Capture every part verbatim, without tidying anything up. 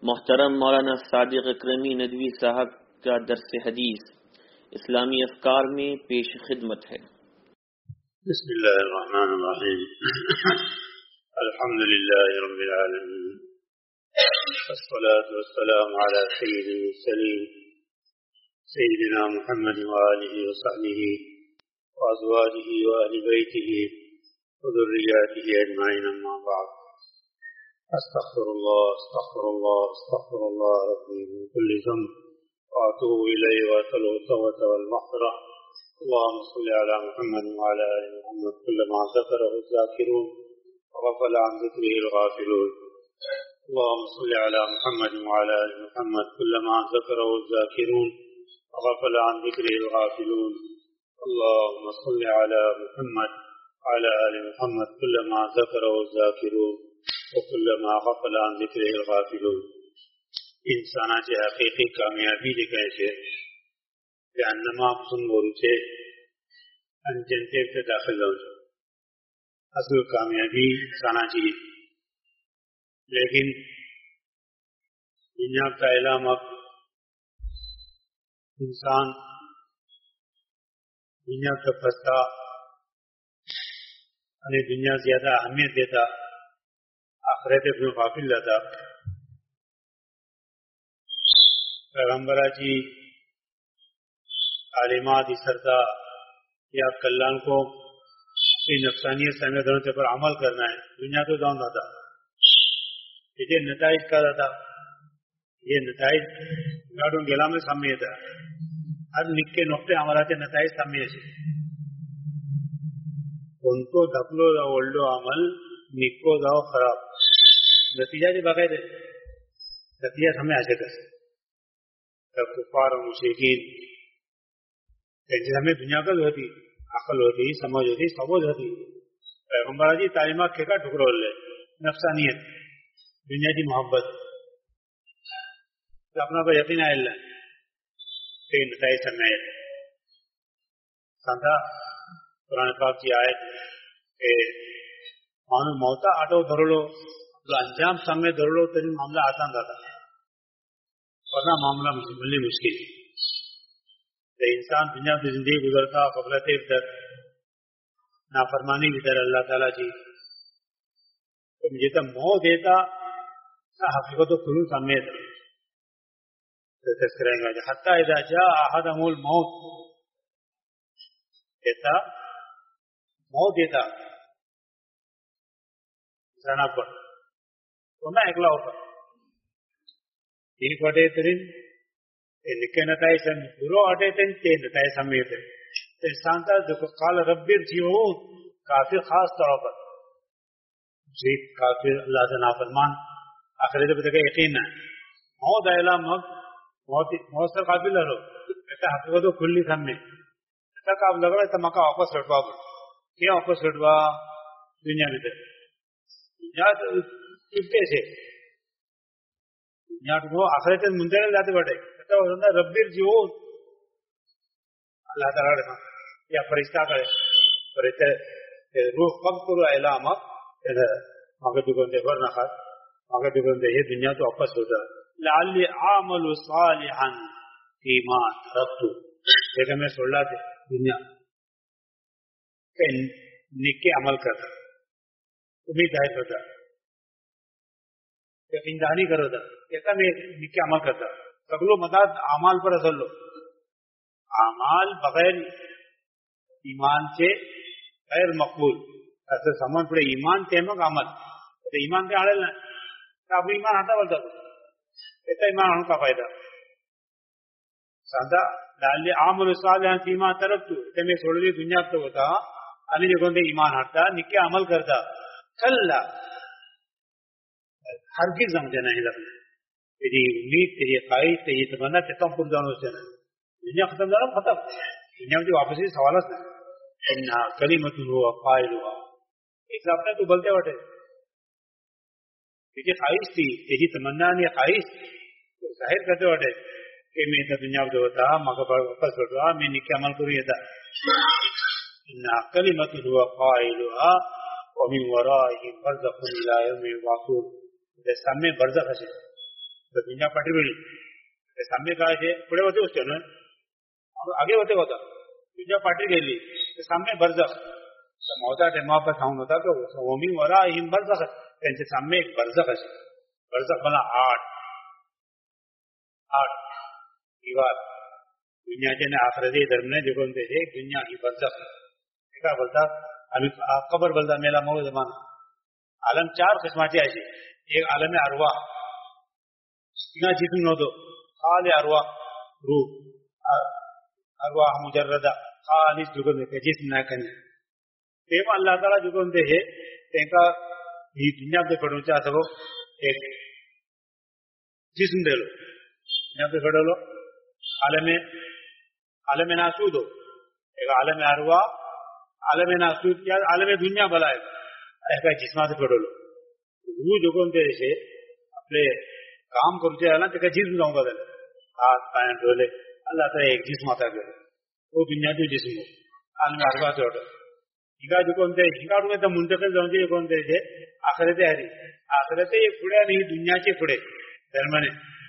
محترم مولانا صادق اکرمی ندوی صاحب کا درس حدیث اسلامی افکار میں پیش خدمت ہے۔ بسم اللہ الرحمن الرحیم الحمد للہ رب العالمین والصلاة والسلام علی سید المرسلین سیدنا محمد وآلہ وصحبہ وازواجہ وآل بیتہ وذریاتہ اجمعین، اما بعد۔ استغفر الله استغفر الله استغفر الله ربي من كل ذنب واتوب اليه واتلو التوبه والمغفره. اللهم صل على محمد وعلى ال محمد كلما ذكره الذاكرون وغفل عن ذكره الغافلون. اللهم صل على محمد وعلى ال محمد كلما ذكره الذاكرون وغفل عن ذكره الغافلون. اللهم صل على محمد وعلى ال محمد كلما ذكره الذاكرون وكلما غفل عن ذكره الغافلون. انسانا چه حقیقی کامیابی لکھائے سے جہنما سنبول سے انجنتے سے داخل ہو جو اصل کامیابی انسانا چاہیے، لیکن دنیا کا اعلام اب انسان دنیا کا پستا انہیں دنیا زیادہ اہمیت دیتا، آخرت اپنے غافل رہتا۔ پیغمبرہ جی تعلیمات سرتا یا کلان کو اپنی نفسانیت سمجھ دونوں پر عمل کرنا ہے، دنیا تو دون رہتا، یہ نتائج کا رہتا، یہ نتائج گاڑوں گلا میں سامنے تھا، ہر نکے نقطے ہمارا کے نتائج سامنے سے ان کو دھکلو دا اولڈو عمل نکو داؤ خراب نتیجہ جو باقاعدہ نتیجہ ہمیں آشے کر کفار و مشرکین ہمیں دنیا کا ہوتی، عقل ہوتی، سمجھ ہوتی، سمجھ ہوتی، پیغمبر جی تعلیمات کے کا ٹکڑو لے نفسانیت دنیا کی محبت اپنا پر یقین آئے اللہ کہ نتائج سمجھ آئے سانتا قرآن پاک کی آیت کہ مانو موتا آٹو دھر لو تو انجام سامنے دھر لو تو معاملہ آسان رہتا ہے، ورنہ معاملہ ملی مشکل ہے۔ انسان دنیا کی زندگی گزرتا غفلت در نافرمانی کی در اللہ تعالیٰ جی تو مجھے تو موت دیتا نہ حقیقت و خلوص سامنے تذکرہ گا حتی اذا جاء احدهم الموت دیتا موت دیتا جانا پر تو نہ اگلا ہوتا ایک وٹے ترین نکے نتائج سم برو اٹے تن تے نتائج سمیت انسان کا جو قال رب ارجعون کافر خاص طور پر جی کافر اللہ سے نافرمان آخرت پہ تک یقین ہے موت اعلان موت موت سے قابل رہو ایسا حقیقت کھلی سامنے ایسا کا اب لگ رہا ہے تمکا واپس لٹوا کیا واپس لٹوا دنیا میں دنیا چپتے سے دنیا کو آخرت منتقل جاتے بیٹھے رب ارجعون اللہ تعالیٰ یا فرشتہ کرے فرشتہ روح قبض کرو اعلام مگر دکھتے ورنہ خط مگر دکھتے یہ دنیا تو واپس ہوتا لعلی عامل صالحا فیما ترکت لیکن میں سوڑ لاتے دنیا کہ نیکی عمل کرتا امید ظاہر کرتا یقین دہانی کرو تھا کہتا میں نیکی عمل کرتا سگلو مدد اعمال پر اصل لو اعمال بغیر ایمان سے غیر مقبول ایسے سمجھ پڑے ایمان تیمک عمل تو ایمان کے آڑے نہ اب ایمان آتا بولتا کہتا ایمان آنے کا فائدہ سادہ ڈال عامل صالحا فیما ترکت میں چھوڑ دی دنیا تو ہوتا انی جو گندے ایمان ہٹتا نکے عمل کرتا کلا ہرگز سمجھے نہیں لگنا تیری امید تیری خواہش تیری تمنا کتنا پور جانا اس سے دنیا ختم جانا ختم دنیا میں جو واپس سوالات ہے کلمت ہوا قائل ہوا ایک اپنے تو بولتے بیٹھے تیری خواہش تھی تیری تمنا نے خواہش تو ظاہر کرتے بیٹھے کہ میں تو دنیا میں جو ہوتا مگر واپس لوٹا میں نکے عمل کو نہیں تھا کلمت ہوا قائل ہوا ومن ورائهم برزخ الى يوم يبعثون سامنے برزخ ہے दुनिया पाठी वेळी सामने काय आहे पुढे होते होते ना आगे होते होता दुनिया पाठी गेली सामने बरजख मोठा टेमापा सांगून होता की ओमी वरा हिम बरजख त्यांच्या सामने एक बरजख असे बरजख मला आठ आठ दीवार दुनियाचे ने आखिरते धर्म ने देखो ते दुनिया ही बरजख काय बोलतात अभी कबर बोलता मेला मऊ जमाना आलम चार किस्माचे असे एक आलम अरवा तिना जिस्म नव्हतो खाली अरवा रूह अरवा मुजर्रदा खाली जुगन के जिस्म ना कने तेम अल्लाह ताला जुगन दे है तेका ही दुनिया पे पडूचा असो एक जिस्म देलो दुनिया पे पडलो आलम आलम नासूद एक आलम अरवा आलम नासूद या आलम दुनिया भला है एका जिस्मा से पडलो वो जुगन दे से आपले काम करूचे आला तेका जिस्म जाऊंगा झालं हात पाय डोले अल्लाह ताला एक जिस्म आता गेलो वो दुनिया तो जिस्म आलम अरवा जोड हिगा जुगन दे हिगा डूमे तर मुंतकल जाऊन जे कोण ते आखिरते हरी आखिरते एक पुढे आणि दुनियाचे पुढे धर्मने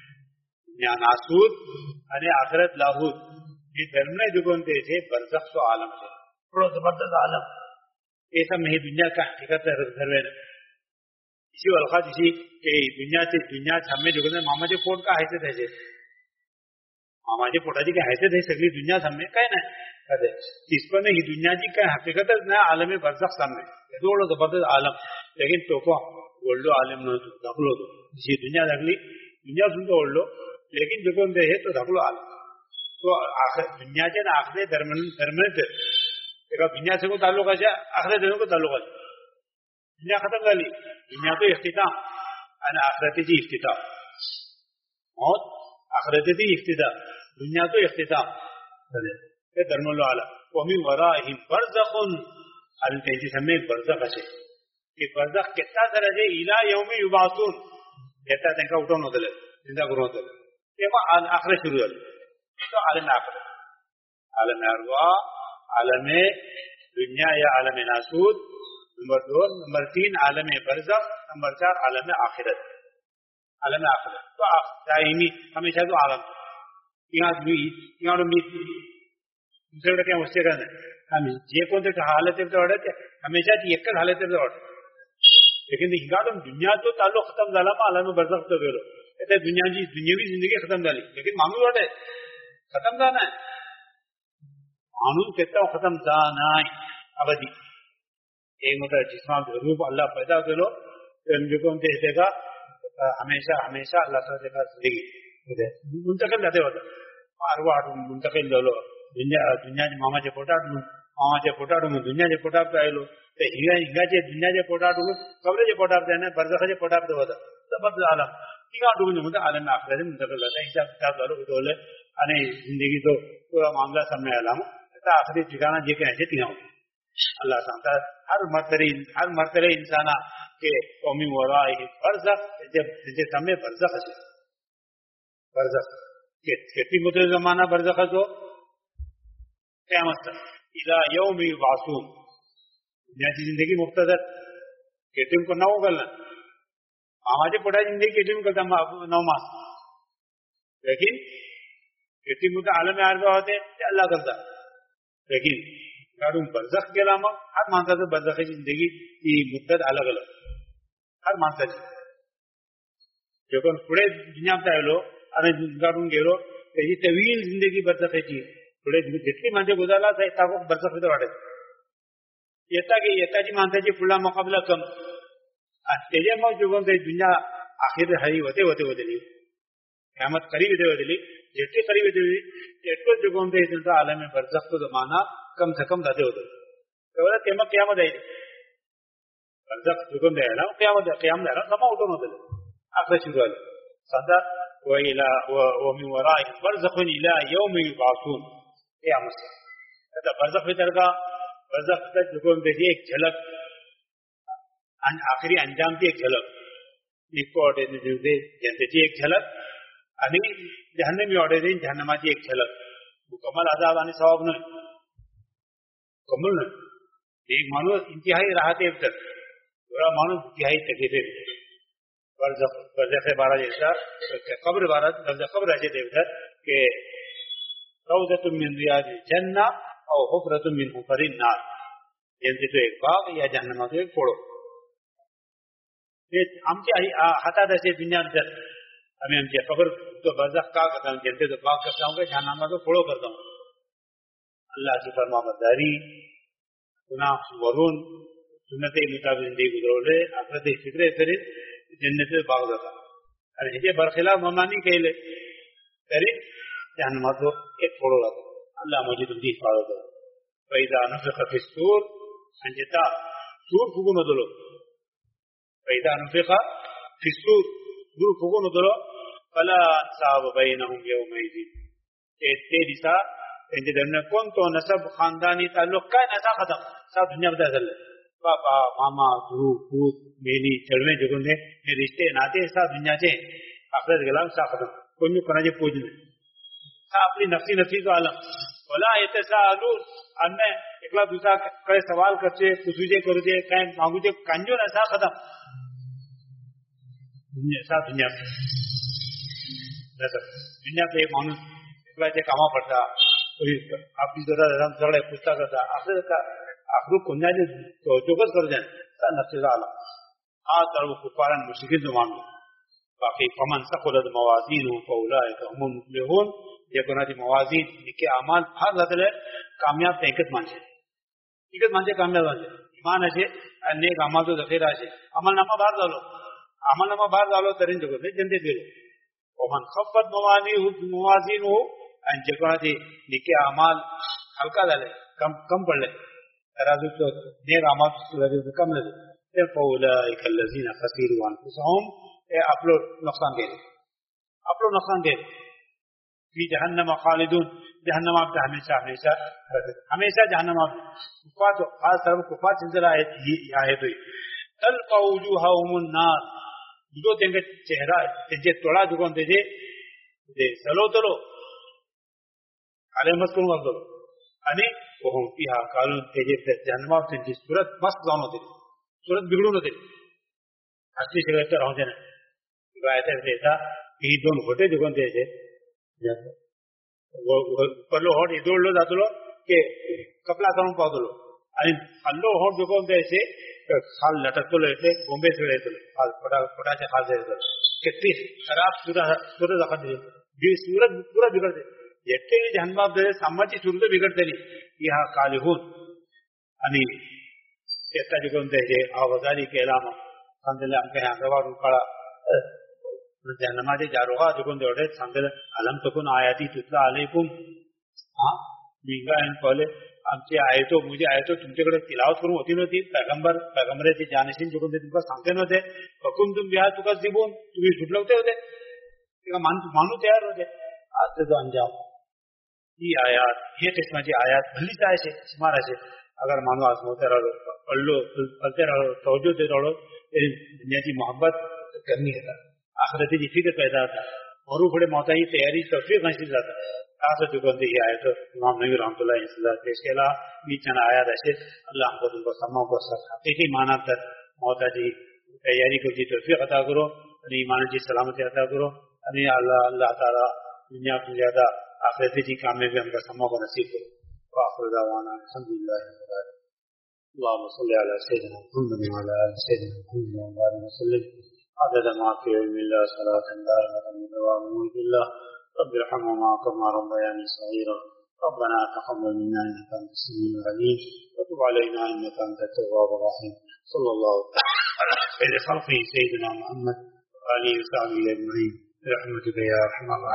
नासूद आणि आखिरत लाहूद ये धर्म ने जुगन दे से बरज़ख तो आलम से बड़ा जबरदस्त आलम ऐसा में दुनिया का हकीकत धर्म इसी अलखात इसी के दुनिया से दुनिया सामने जुगन मामा जे पोट का हैसियत है मामा जे पोटाची काय हैसियत है सगळी दुनिया सामने काय नाही कदे इसपण ही दुनियाची काय हकीकतच नाही आलम बरज़ख सामने एवढं जबरदस्त आलम लेकिन तो को बोललो आलम न दाखलो तो जी दुनिया लागली दुनिया सुद्धा ओढलो लेकिन जुगन दे हे तो दाखलो आलम तो आखिर दुनियाचे ना आखिर धर्म धर्मच एका दुनिया से को ताल्लुक आहे आखिर धर्म को ताल्लुक आहे दुनिया खत्म झाली दुनिया तो इख्तिताम आणि आखिरतीची इख्तिताम मौत आखिरतीची इख्तिताम दुनिया तो इख्तिताम ते धर्मलो आला वमी वराहिम बरज़खुन आणि त्यांची सामने एक बरज़ख असे की बरज़ख कितना दरजे इला यौमी युबासून येता त्यांना उठवून होतले जिंदा करून होतले तेव्हा आखिरत सुरू झाली तो आलम आखिरत आलम अरवा आलम दुनिया या आलम नासूद नंबर दो नंबर तीन आलम बरज़ख नंबर चार आलम आखिरत आलम आखिरत तो दायमी हमेशा तो आलम यहाँ भी यहाँ भी दूसरे क्या मुझसे कहना हम जे कोणते हालत वाढत हमेशा ती एकच हालत वाढत लेकिन हिंगाडून दुनिया तो ताल्लुक खत्म झाला मग आलम बरज़ख तो गेलो त्या दुनियाची दुनियावी जिंदगी खत्म झाली लेकिन माणूस वाटे खत्म झाला नाही माणूस केता खत्म जा नाही अवधी एक मतलब जिसमा रूप अल्लाह पैदा करो तो कोणते येते का हमेशा हमेशा अल्लाह का जिंदगी मुंतकिल जाते होतं अरवाडून मुंतकिल झालो दुनिया दुनियाच्या मामाच्या पोटातून मामाच्या पोटातून दुनियाच्या पोटात राहिलो तर हिंगा हिंगाचे दुनियाच्या पोटातून कबरेच्या पोटात जाणे बरज़खाच्या पोटात होता जबरदस्त आलम हिंगा डूबून म्हणतो आलम आखिरत मुंतकिल जाता हिसाब किताब झालो उठवलं आणि जिंदगी तो पूरा मामला सामने आला मग आता आखिरी ठिकाणा जे काही आहे तिना अल्लाह सांगता हर मरतबे हर मरतबे इंसाना के कौमी वराई बरज़ख त्याचे सामने बरज़ख असे बरज़ख के किती मोठा जमाना बरज़ख असो क़यामत इला यौम युबासून दुनियाची जिंदगी मुख्तसर केटीम को नऊ गलन मामाचे पोटाची जिंदगी केटीम करता नऊ मास लेकिन केटी मोठा आलम अरवा होते ते अल्लाह करता लेकिन काढून बरज़ख केला मग हर माणसाचं बरज़खाची जिंदगी ही मुद्दत अलग अलग हर माणसाची जो कोण पुढे दुनियात आलो आणि काढून गेलो त्याची तवील जिंदगी बरज़खाची पुढे जितकी माणसे गुजारला त्या बरज़ख वाटत येता की येताची माणसाची पुढला मुकाबला कम त्याच्या मग जो कोण दुनिया आखिर हरी होते होते होते क़यामत करीब येते होते जेटे करीब येते एटलो जो कोण त्यांचा आलम बरज़ख तो जमाना कम से कम जाते होते तेवढा ते मग क़यामत आहे बरज़ख जुगून द्यायला क़यामत क़याम द्यायला जमा उठून होते आखिर सुरू झाली सदा व इला व मिन वराई बरज़खुन इला यौम युबासून क़यामत आता बरज़ख भीतर का बरज़ख का जुगून द्यायची एक झलक आणि आखिरी अंजाम की एक झलक इको ऑर्डे जनतेची एक झलक आणि जहन्नमी ऑर्डे जहन्नमाची एक झलक मुकम्मल अजाब आणि सवाब नाही कमल नाही एक माणूस इंतहाई राहते तर थोडा माणूस इंतहाई तकलीफे برزخ برزخ بارہ جیسا قبر بارہ برزخ قبر ایسے دیکھتا کہ روضۃ من ریاض الجنہ او حفرۃ من حفر النار، جنت تو ایک باغ یا جہنم تو ایک پھوڑو. آمچی حتا دسے دنیا در ہمیں ہم قبر تو برزخ کا کرتا ہوں، جنت تو باغ کرتا ہوں، جہنم تو پھوڑو کرتا ہوں. اللہ کی فرما برداری گناہ ورون سنت مطابق زندگی گزرو لے آخرت فکر کرے جنت باغ ہوتا اور ہجے برخلاف ممانی کہ لے کرے جہنم تو ایک پھوڑو رہتا. اللہ مجھے تم دی حفاظت کرو. فإذا نفخ في الصور انجتا سور فوگو ندلو، فإذا نفخ في الصور سور فوگو ندلو فلا انصاب بینہم یومئذ تیری سا انجے درنے کون تو نسب خاندانی تعلق کا نسا ختم سب دنیا بتا چل رہے پاپا ماما گرو پوت میری چڑھویں جگہ نے رشتے ناتے سب دنیا سے آخرت گلام سا ختم کوئی بھی کراجے پوج میں سا اپنی نفسی نفسی تو عالم ولا يتساءلون ان اکلا دوسرا کئی سوال کرتے پوچھے کرتے کہیں مانگو جے کنجو نہ سا ختم دنیا سا دنیا دنیا پہ ایک مانو اکلا جے کاما پڑتا آپ کی ضرورت جھگڑے پوچھتا کرتا آخر کا آخر کنیا جو چوکس کر جائیں سا نفس عالم آج در وہ کفارن مشکل زمان میں باقی فمن ثقلت موازینہ فاولئک هم المفلحون یہ گناہ دی موازین کے اعمال ہر رتل کامیاب تحقیقت مانچے حقیقت مانچے کامیاب مانچے ایمان ہے نیک اعمال تو ذخیرہ ہے عمل نامہ باہر ڈالو عمل نامہ باہر ڈالو ترین جگہ سے جنتے دے لو ومن خفت موازینہ ان جگہ دی نیک اعمال ہلکا ڈالے کم کم پڑھ لے ترازو تو نیک اعمال تو کم لے فاولئک الذین خسروا انفسهم آپ لوگ نقصان دے رہے آپ لوگ نقصان دے رہے فی جہنم خالدون جہنم آپ کا ہمیشہ ہمیشہ ہمیشہ جہنم آپ کفات خاص طرح کفات سلسلہ آئے تو تلقا وجوہهم النار جو تنگے چہرہ تنجے توڑا جگون دے دے سلو تلو علیہ مسکروں کا دلو انی وہم فیہا قالون تنجے جہنم آپ تنجے صورت مست لانو دے صورت بگڑوں دے اصلی شکایت رہوں جانا روایت ایسا کہ دون گھوٹے جگون دے تھے پرلو ہوٹ ادھر لو جاتو لو کہ کپلا کروں پاؤ لو ہلو ہوٹ جگون دے سے خال لٹک تو لیتے بومبے سے لیتے خال پٹا سے خال سے لیتے کتنی خراب صورت رکھتے دے صورت پورا بگڑ دے یکتے ہی جہنم دے سامچی صورت بگڑتے نہیں یہاں کالہون انی ایسا جگون دے سے آوازاری کے علامہ سندل ہم کہیں آگوار اکڑا جہنم دے جاروغا جگون دے اڑے سندل علم تکن آیاتی تتلا علیکم ہاں مینگا ان پہلے ہم سے آئے تو مجھے آئے تو تم سے کڑے تلاوت کروں ہوتی نہ تھی پیغمبر پیغمبرے تھی جانشین جگون دے تم کا سانتے نہ تھے حکم تم بیہا تو کا زبون تمہیں جھٹ لگتے ہوتے مانو تیار ہوتے آج سے تو انجام یہ آیات یہ قسمہ جی آیات بھلی چاہے سے سمارا سے اگر مانو آزموتے رہو پڑھ لو پڑھتے رہو توجہ دے رہو دنیا کی محبت کرنی ہے آخرتی کی فکر پیدا تھا اور بڑے موتا ہی تیاری توفیق حاصل جاتا خاص چکن دی آئے تو امام نبی رحمۃ اللہ علیہ وسلم پیش کیا بیچنا آیا ایسے اللہ ہم کو تم کو سما کو حقیقی معنی تک موتا جی تیاری کو جی توفیق عطا کرو یعنی ایمان جی سلامتی عطا کرو یعنی اللہ اللہ تعالیٰ دنیا کو زیادہ آخرتی جی کام میں بھی ہم کا سما کو نصیب کرو وآخر دعوانا الحمد للہ رب العالمین اللهم صل على سيدنا محمد وعلى آل سيدنا محمد وعلى آله وسلم عدد ما في علم الله صلاة دائمة بدوام ملك الله رب ارحمهما كما ربياني صغيرا ربنا تقبل منا انك انت السميع العليم وتب علينا انك انت التواب الرحيم صلى الله على خير خلقه سيدنا محمد وآله وصحبه اجمعين برحمتك يا ارحم الراحمين.